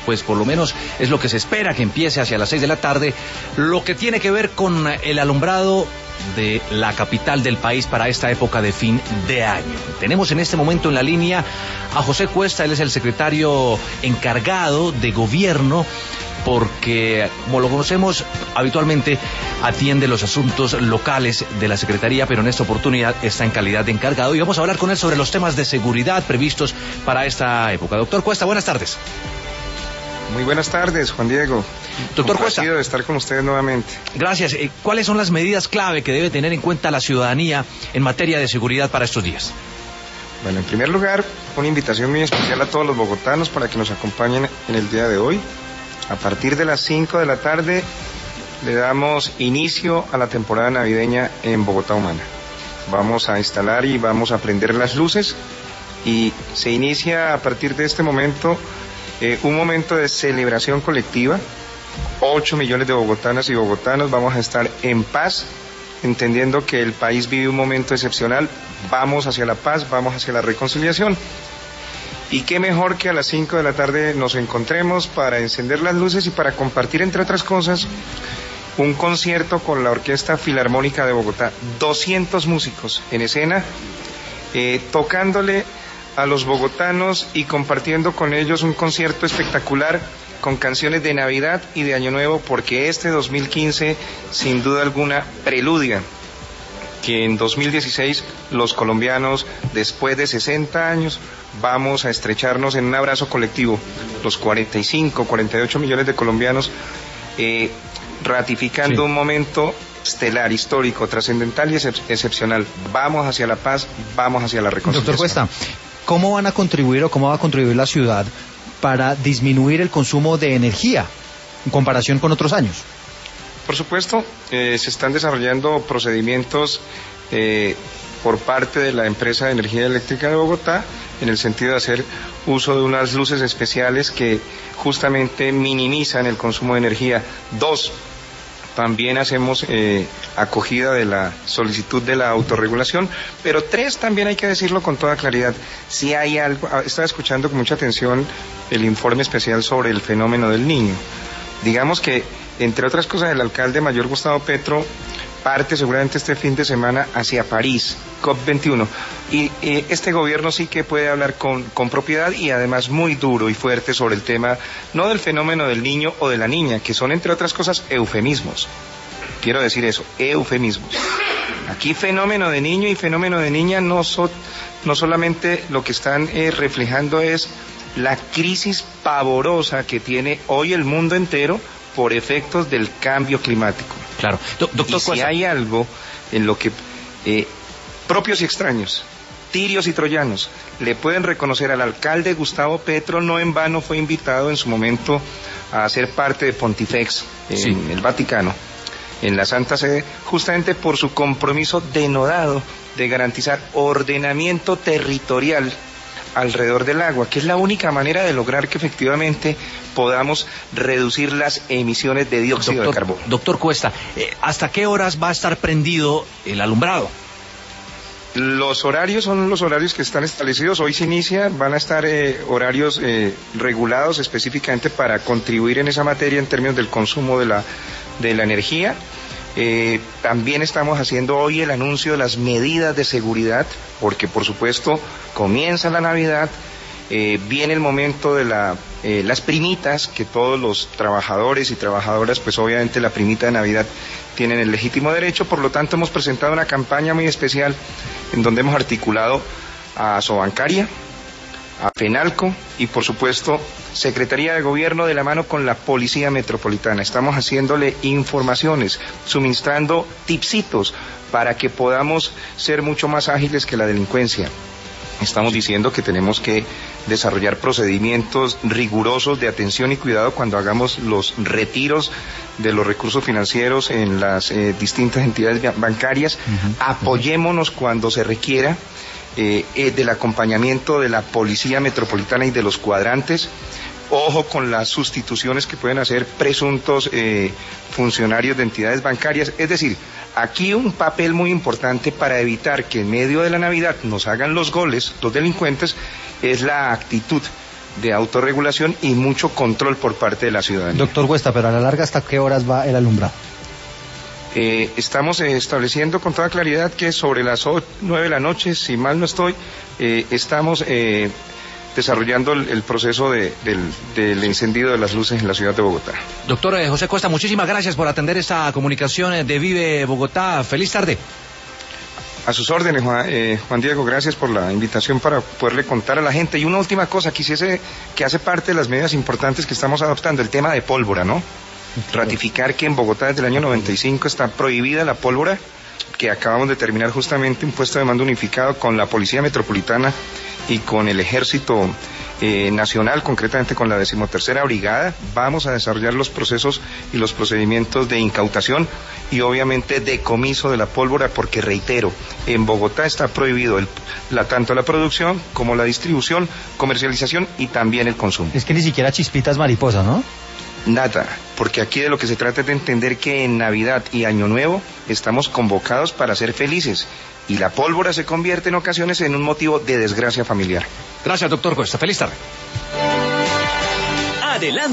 pues por lo menos es lo que se espera que empiece hacia las 6 de la tarde, lo que tiene que ver con el alumbrado de la capital del país para esta época de fin de año. Tenemos en este momento en la línea a José Cuesta, él es el secretario encargado de gobierno, porque, como lo conocemos, habitualmente atiende los asuntos locales de la Secretaría, pero en esta oportunidad está en calidad de encargado y vamos a hablar con él sobre los temas de seguridad previstos para esta época. Doctor Cuesta, buenas tardes. Muy buenas tardes, Juan Diego. Doctor Cuesta, de estar con ustedes nuevamente. Gracias. ¿Cuáles son las medidas clave que debe tener en cuenta la ciudadanía en materia de seguridad para estos días? Bueno, en primer lugar, una invitación muy especial a todos los bogotanos para que nos acompañen en el día de hoy. A partir de las 5 de la tarde le damos inicio a la temporada navideña en Bogotá Humana. Vamos a instalar y vamos a prender las luces y se inicia a partir de este momento un momento de celebración colectiva. 8 millones de bogotanas y bogotanos vamos a estar en paz, entendiendo que el país vive un momento excepcional. Vamos hacia la paz, vamos hacia la reconciliación. Y qué mejor que a las 5 de la tarde nos encontremos para encender las luces y para compartir, entre otras cosas, un concierto con la Orquesta Filarmónica de Bogotá. 200 músicos en escena, tocándole a los bogotanos y compartiendo con ellos un concierto espectacular con canciones de Navidad y de Año Nuevo, porque este 2015, sin duda alguna, preludia que en 2016 los colombianos, después de 60 años, vamos a estrecharnos en un abrazo colectivo, los 45, 48 millones de colombianos, ratificando un momento estelar, histórico, trascendental y excepcional. Vamos hacia la paz, vamos hacia la reconciliación. Doctor Cuesta, ¿cómo van a contribuir o cómo va a contribuir la ciudad para disminuir el consumo de energía en comparación con otros años? Por supuesto, se están desarrollando procedimientos por parte de la empresa de energía eléctrica de Bogotá, en el sentido de hacer uso de unas luces especiales que justamente minimizan el consumo de energía. 2, también hacemos acogida de la solicitud de la autorregulación, pero 3, también hay que decirlo con toda claridad, si hay algo, estaba escuchando con mucha atención el informe especial sobre el fenómeno del Niño. Digamos que, entre otras cosas, el alcalde mayor Gustavo Petro parte seguramente este fin de semana hacia París, COP21, y este gobierno sí que puede hablar con propiedad y además muy duro y fuerte sobre el tema, no del fenómeno del niño o de la niña, que son, entre otras cosas, eufemismos. Quiero decir eso, eufemismos. Aquí fenómeno de niño y fenómeno de niña no solamente lo que están reflejando es la crisis pavorosa que tiene hoy el mundo entero por efectos del cambio climático. Claro. Doctor Si hay algo en lo que propios y extraños, tirios y troyanos, le pueden reconocer al alcalde Gustavo Petro, no en vano fue invitado en su momento a ser parte de Pontifex en el Vaticano, en la Santa Sede, justamente por su compromiso denodado de garantizar ordenamiento territorial alrededor del agua, que es la única manera de lograr que efectivamente podamos reducir las emisiones de dióxido de carbono. Doctor Cuesta, ¿hasta qué horas va a estar prendido el alumbrado? Los horarios son los horarios que están establecidos. Hoy se inicia, van a estar horarios regulados específicamente para contribuir en esa materia en términos del consumo de la energía. También estamos haciendo hoy el anuncio de las medidas de seguridad, porque por supuesto comienza la Navidad, viene el momento de las primitas, que todos los trabajadores y trabajadoras, pues obviamente la primita de Navidad tienen el legítimo derecho. Por lo tanto, hemos presentado una campaña muy especial en donde hemos articulado a Sobancaria, a Fenalco y por supuesto Secretaría de Gobierno de la mano con la Policía Metropolitana. Estamos haciéndole informaciones, suministrando tipsitos para que podamos ser mucho más ágiles que la delincuencia. Estamos diciendo que tenemos que desarrollar procedimientos rigurosos de atención y cuidado cuando hagamos los retiros de los recursos financieros en las distintas entidades bancarias. Apoyémonos cuando se requiera del acompañamiento de la Policía Metropolitana y de los cuadrantes. Ojo con las sustituciones que pueden hacer presuntos funcionarios de entidades bancarias. Es decir, aquí un papel muy importante para evitar que en medio de la Navidad nos hagan los goles los delincuentes es la actitud de autorregulación y mucho control por parte de la ciudadanía. Doctor Cuesta, pero a la larga, ¿hasta qué horas va el alumbrado? Estamos estableciendo con toda claridad que sobre las 9 de la noche, si mal no estoy, estamos desarrollando el proceso del encendido de las luces en la ciudad de Bogotá. Doctor José Cuesta, muchísimas gracias por atender esta comunicación de Vive Bogotá. Feliz tarde. A sus órdenes, Juan Diego, gracias por la invitación para poderle contar a la gente. Y una última cosa, quisiese que hace parte de las medidas importantes que estamos adoptando, el tema de pólvora, ¿no? Ratificar que en Bogotá desde el año 95 está prohibida la pólvora, que acabamos de terminar justamente un puesto de mando unificado con la Policía Metropolitana y con el Ejército Nacional, concretamente con la 13ª Brigada. Vamos a desarrollar los procesos y los procedimientos de incautación y obviamente decomiso de la pólvora, porque reitero, en Bogotá está prohibido tanto la producción como la distribución, comercialización y también el consumo. Es que ni siquiera chispitas mariposa, ¿no? Nada, porque aquí de lo que se trata es de entender que en Navidad y Año Nuevo estamos convocados para ser felices y la pólvora se convierte en ocasiones en un motivo de desgracia familiar. Gracias, doctor Cuesta. Feliz tarde. Adelante.